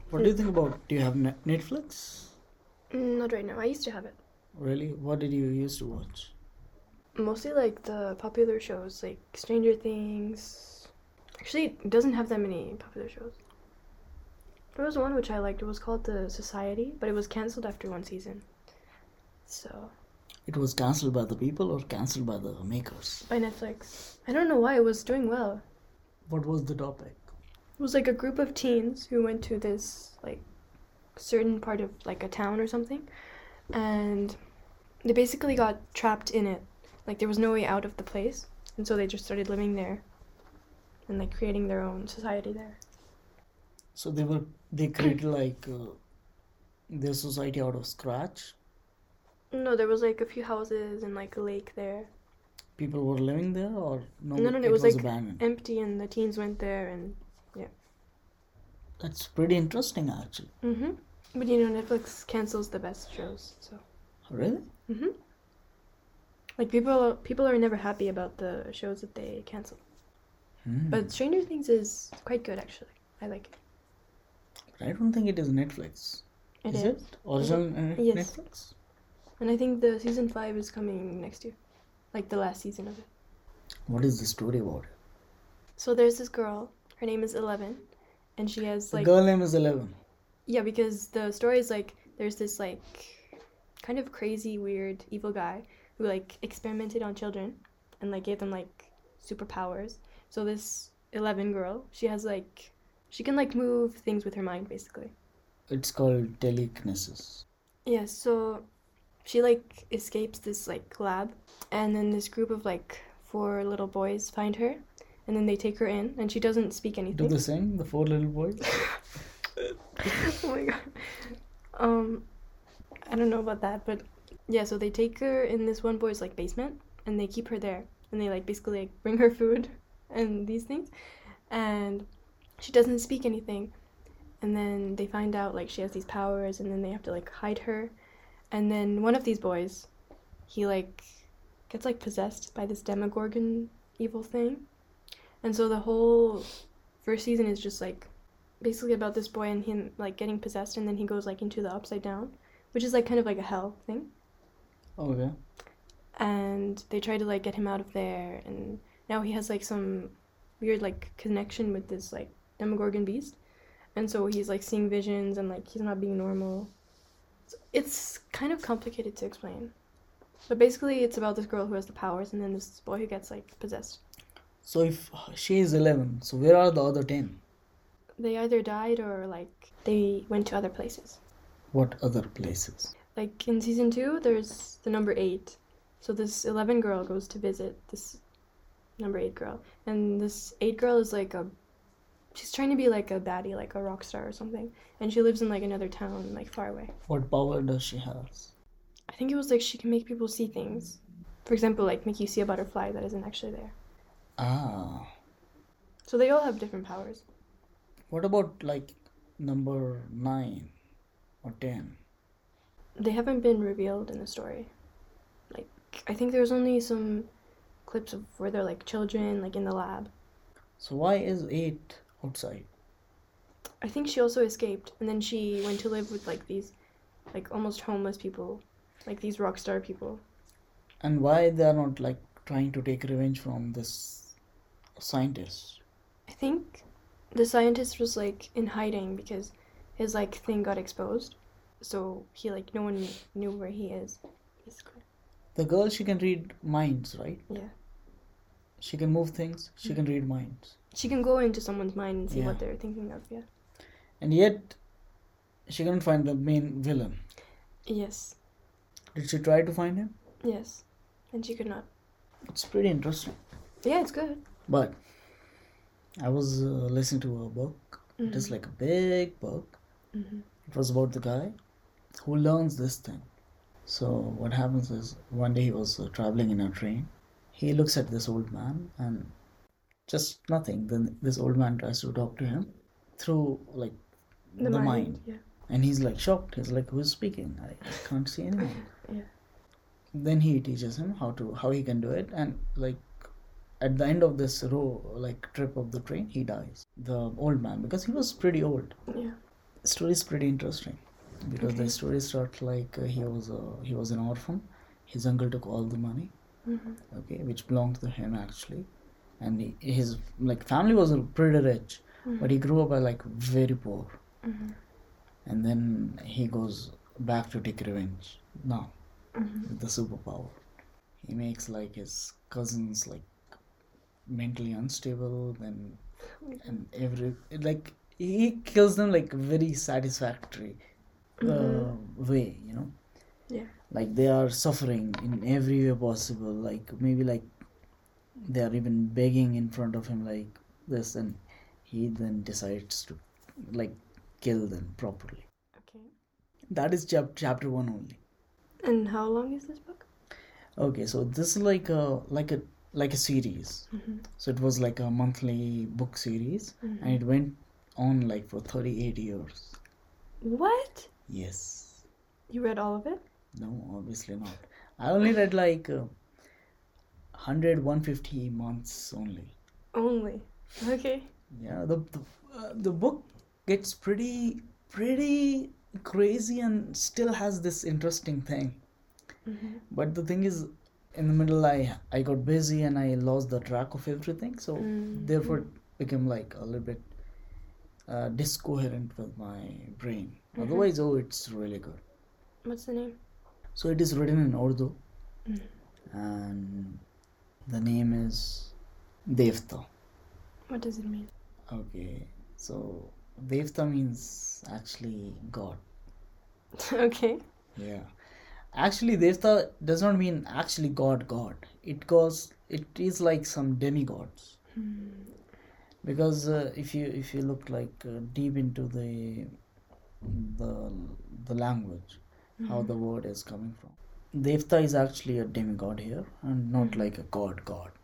What do you think about? Do you have Netflix? Not right now. I used to have it. Really? What did you used to watch? Mostly like the popular shows, like Stranger Things. Actually, it doesn't have that many popular shows. There was one which I liked. It was called The Society, but it was cancelled after one season. So, It was cancelled by the people or cancelled by the makers? by Netflix. I don't know why it was doing well. What was the topic? It was like a group of teens who went to this like certain part of like a town or something, and they basically got trapped in it. Like there was no way out of the place, and so they just started living there and like creating their own society there. So they created like their society out of scratch. No, there was like a few houses and like a lake there. People were living there, or no? No, It was was like abandoned. empty, and the teens went there, and yeah. That's pretty interesting, actually. But you know, Netflix cancels the best shows, so. Really? Like people are never happy about the shows that they cancel. But Stranger Things is quite good, actually. I like it. But I don't think it is Netflix. It is it original Yes. Netflix? And I think the season 5 is coming next year, like the last season of it. What is the story about it? So there's this girl. Her name is 11, and she has like. The girl name is 11. Yeah, because the story is like there's this like kind of crazy, weird, evil guy who like experimented on children and like gave them like superpowers. So this 11 girl, she has like she can like move things with her mind basically. It's called telekinesis. Yeah, so she like escapes this like lab, and then this group of like 4 little boys find her, and then they take her in, and she doesn't speak anything. Do the same, the 4 little boys? Oh my god. I don't know about that, but yeah, so they take her in this one boy's like basement, and they keep her there, and they like basically like bring her food and these things, and she doesn't speak anything, and then they find out like she has these powers, and then they have to like hide her, and then one of these boys, he like gets like possessed by this Demogorgon evil thing, and so the whole first season is just like basically about this boy and him like getting possessed, and then he goes like into the upside down, which is like kind of like a hell thing. Okay. And they try to like get him out of there, and now he has like some weird like connection with this like Demogorgon beast, and so he's like seeing visions and like he's not being normal. It's kind of complicated to explain, but basically it's about this girl who has the powers, and then this boy who gets like possessed. So if she is 11, so where are the other 10? They either died or like they went to other places. What other places? Like in season 2, there's the number 8. So this 11 girl goes to visit this number 8 girl, and this 8 girl is like she's trying to be like a baddie, like a rock star or something, and she lives in like another town like far away. What power does she have? I think it was like she can make people see things. For example, like make you see a butterfly that isn't actually there. Ah. So they all have different powers. What about like number 9 or 10? They haven't been revealed in the story. Like, I think there's only some clips of where they're like children, like in the lab. So why is 8 outside? I think she also escaped, and then she went to live with like these like almost homeless people, like these rock star people. And why they are not like trying to take revenge from this scientist? I think the scientist was like in hiding because his like thing got exposed, so he like no one knew where he is, basically. The girl, she can read minds, right? Yeah. She can move things. She can read minds. She can go into someone's mind and see Yeah. what they're thinking of. Yeah. And yet, she couldn't find the main villain. Yes. Did she try to find him? Yes. And she could not. It's pretty interesting. Yeah, it's good. But I was listening to a book. It is like a big book. It was about the guy who learns this thing. So what happens is, one day he was traveling in a train. He looks at this old man and just nothing. Then this old man tries to talk to him through like the mind. Yeah. And he's like shocked. He's like, who's speaking? I can't see anyone. Yeah. Then he teaches him how he can do it, and like at the end of this trip of the train, he dies. The old man, because he was pretty old. Yeah. story is pretty interesting because Okay. the story starts like he was an orphan. His uncle took all the money, okay, which belonged to him actually, and his like family was pretty rich, but he grew up like very poor, and then he goes back to take revenge now with the superpower. He makes like his cousins like mentally unstable, then and every like he kills them like very satisfactory way, you know. Yeah. Like they are suffering in every way possible. Like maybe like they are even begging in front of him like this, and he then decides to like kill them properly. Okay. That is chapter one only. And how long is this book? Okay, so this is like a series. So it was like a monthly book series, and it went on like for 38 years. What? Yes. You read all of it? No, obviously not. I only read like 100, 150 months only. Only. Okay. Yeah, the book gets pretty crazy and still has this interesting thing. But the thing is, in the middle, I got busy and I lost the track of everything. So therefore, it became like a little bit discoherent with my brain. Otherwise, oh, it's really good. What's the name? So it is written in Urdu, and the name is Devta. What does it mean? Okay, so Devta means actually God. Okay. Yeah. Actually, Devta does not mean actually God. It is like some demigods. Because if you look like deep into the the language, how the word is coming from, Devta is actually a demigod here and not like a god.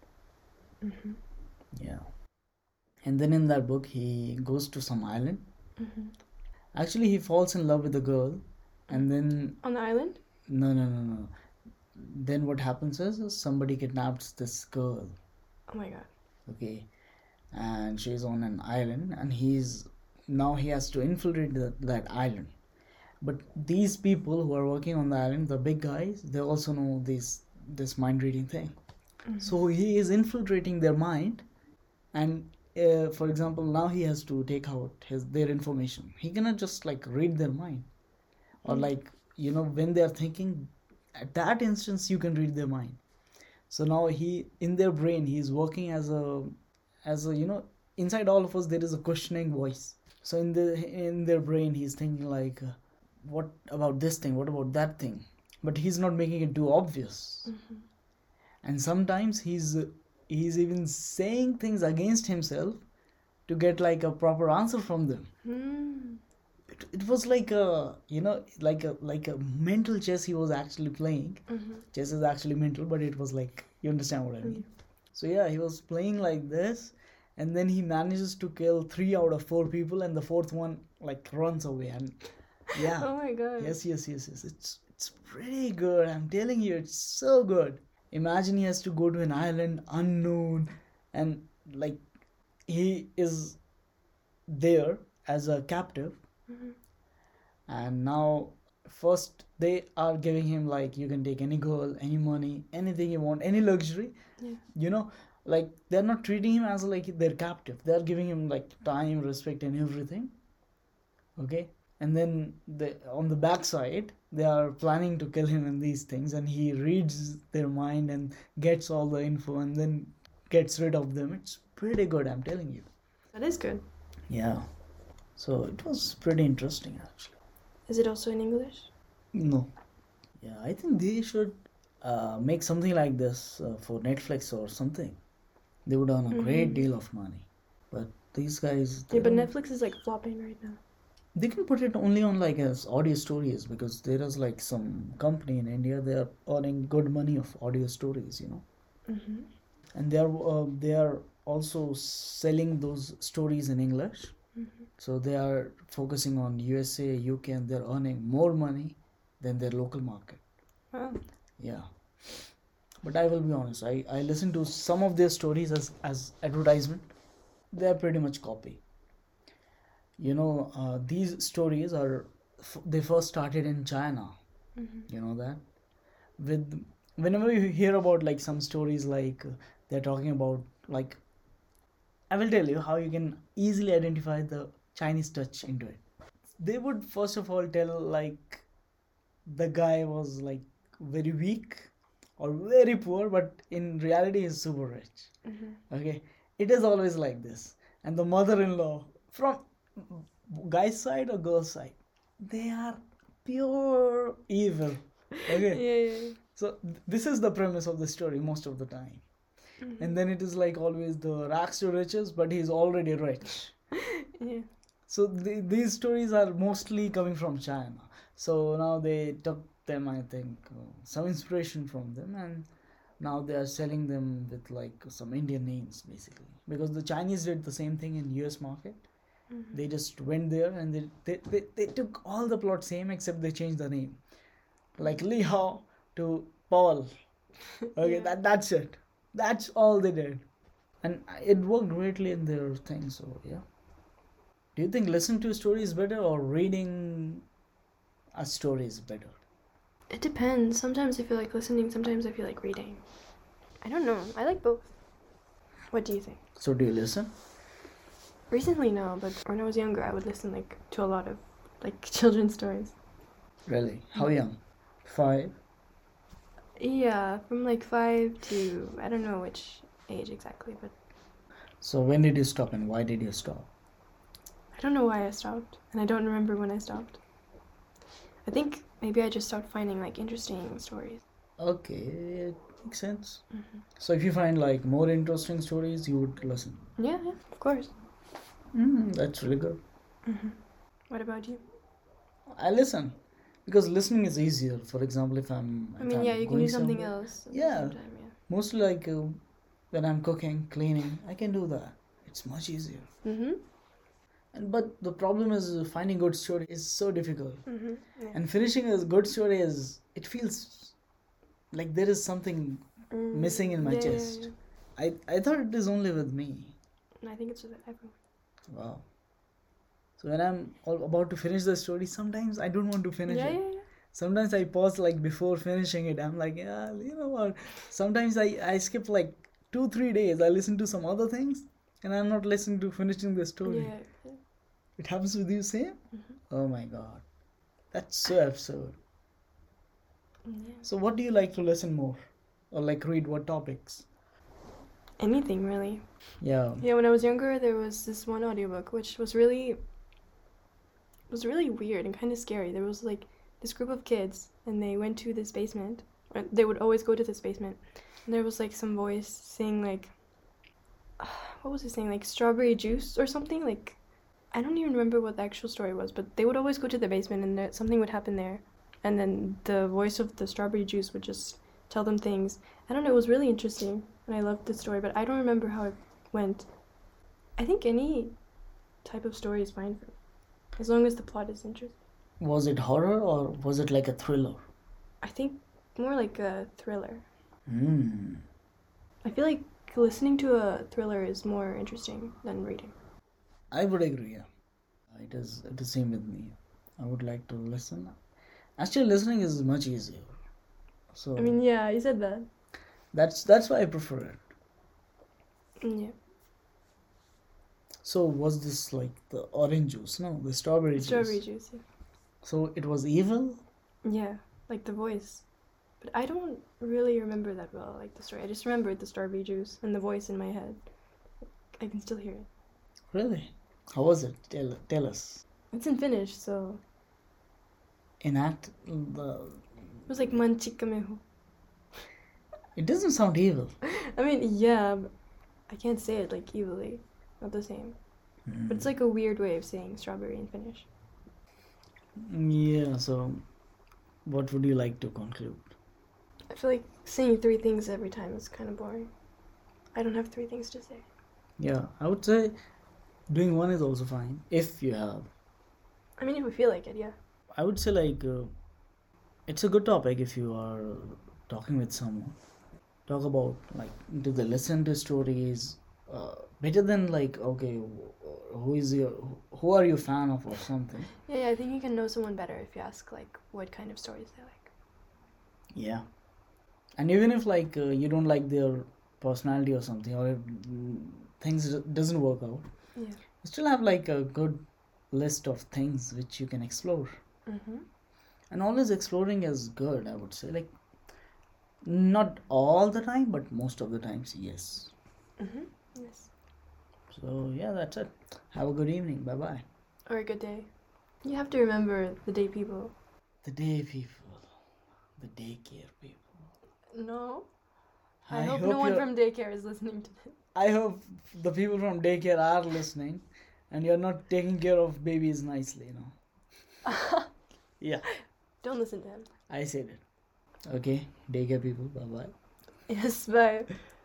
Yeah. And then in that book, he goes to some island. Actually, he falls in love with a girl, and then On the island? no. Then what happens is somebody kidnaps this girl. Oh my god. Okay, and she's on an island, and he has to infiltrate that island. But these people who are working on the island, the big guys, they also know this mind reading thing. So he is infiltrating their mind, and for example, now he has to take out their information. He cannot just like read their mind, or like when they are thinking, at that instance you can read their mind. So now in their brain he is working as a inside all of us there is a questioning voice. So in their brain he's thinking like, what about this thing, what about that thing, but he's not making it too obvious. And sometimes he's even saying things against himself to get like a proper answer from them. It was like like a mental chess he was actually playing. Chess is actually mental, but it was like, you understand what I mean. So yeah, he was playing like this, and then he manages to kill 3 out of 4 people, and the fourth one like runs away. And yeah. Oh my god. Yes. It's pretty good. I'm telling you, it's so good. Imagine he has to go to an island unknown, and like he is there as a captive. And now first they are giving him like, you can take any girl, any money, anything you want, any luxury. Like they're not treating him as like their captive. They're giving him like time, respect, and everything. Okay. And then on the backside they are planning to kill him in these things, and he reads their mind and gets all the info and then gets rid of them. It's pretty good, I'm telling you. That is good. Yeah. So it was pretty interesting actually. Is it also in English? No. Yeah, I think they should make something like this for Netflix or something. They would earn a great deal of money. But these guys... Yeah, but Netflix is like flopping right now. They can put it only on like as audio stories, because there is like some company in India, they are earning good money of audio stories, And they are also selling those stories in English. So they are focusing on USA, UK, and they're earning more money than their local market. Wow. Yeah. But I will be honest, I listen to some of their stories as advertisement. They are pretty much copy. these stories are they first started in China. You know that with whenever you hear about like some stories like they're talking about like I will tell you how you can easily identify the Chinese touch into it. They would first of all tell like the guy was like very weak or very poor, but in reality he's super rich. Okay, it is always like this. And the mother-in-law from guy's side or girl's side, they are pure evil. Okay, Yeah. so this is the premise of the story most of the time. And then it is like always the rags to riches, but he's already rich. Yeah. So these stories are mostly coming from China. So now they took them, I think, some inspiration from them, and now they are selling them with like some Indian names basically. Because the Chinese did the same thing in US market. They just went there and they took all the plot same except they changed the name. Like Li Hao to Paul. Okay, Yeah. that's it. That's all they did. And it worked greatly in their thing, so yeah. Do you think listening to a story is better or reading a story is better? It depends. Sometimes I feel like listening, sometimes I feel like reading. I don't know. I like both. What do you think? So do you listen? Recently, no, but when I was younger, I would listen like to a lot of like children's stories. Really? How young? 5? Yeah, from like 5 to I don't know which age exactly, but So when did you stop and why did you stop? I don't know why I stopped, and I don't remember when I stopped. I think maybe I just stopped finding like interesting stories. Okay, it makes sense. So if you find like more interesting stories, you would listen. Yeah, of course. That's really good. What about you? I listen because listening is easier. For example, if I'm I mean, I'm yeah, you can going do something somewhere- else at Yeah. the same time, yeah. Mostly like when I'm cooking, cleaning, I can do that. It's much easier. But the problem is finding good story is so difficult. Yeah. And finishing a good story is it feels like there is something missing in my Yeah, chest. yeah. I thought it is only with me. And I think it's with everyone. Wow. So when I'm all about to finish the story, sometimes I don't want to finish Yeah, it. yeah, yeah. Sometimes I pause like before finishing it. I'm like, yeah, you know what? Sometimes I skip like 2-3 days. I listen to some other things, and I'm not listening to finishing the story. Yeah. It happens with you, same? Oh my god, that's so absurd. Yeah. So what do you like to listen more, or like read what topics? Anything really. Yeah. Yeah, when I was younger, there was this one audiobook which was really weird and kind of scary. There was like this group of kids, and they went to this basement. Or they would always go to this basement, and there was like some voice saying like, what was it saying? Like strawberry juice or something. Like, I don't even remember what the actual story was, but they would always go to the basement, and something would happen there, and then the voice of the strawberry juice would just tell them things. I don't know. It was really interesting, and I loved the story, but I don't remember how it went. I think any type of story is fine for me, as long as the plot is interesting. Was it horror or was it like a thriller? I think more like a thriller. Hmm. I feel like listening to a thriller is more interesting than reading. I would agree. Yeah. It is the same with me. I would like to listen. Actually, listening is much easier. So I mean, yeah, you said that. that's why I prefer it. Yeah. So was this like the orange juice? No, the strawberry juice. Strawberry juice, yeah. So it was evil? Yeah, like the voice. But I don't really remember that well, like the story. I just remembered the strawberry juice and the voice in my head. I can still hear it. Really? How was it? Tell us. It's in Finnish, so Enact the. it was like manchikamehu. It doesn't sound evil. I mean, yeah, but I can't say it like evilly. Not the same. But it's like a weird way of saying strawberry in Finnish. Yeah, so what would you like to conclude? I feel like saying 3 things every time is kind of boring. I don't have 3 things to say. Yeah, I would say doing one is also fine if you have. I mean, if we feel like it, yeah. I would say like it's a good topic if you are talking with someone. Talk about like do they listen to stories better than like okay who are you fan of or something. Yeah, I think you can know someone better if you ask like what kind of stories they like. Yeah. And even if like you don't like their personality or something, or if things doesn't work out, Yeah. you still have like a good list of things which you can explore. Mm-hmm. And always exploring is good, I would say. Like, not all the time, but most of the times, yes. Mm-hmm. Yes. So yeah, that's it. Have a good evening. Bye bye. Or a good day. You have to remember the day people. The day people, the daycare people. No. I I hope hope no one you're- from daycare is listening to this. I hope the people from daycare are listening, and you're not taking care of babies nicely, Yeah, Don't listen to him. I said it. Okay, daycare people. Bye bye. Yes, bye.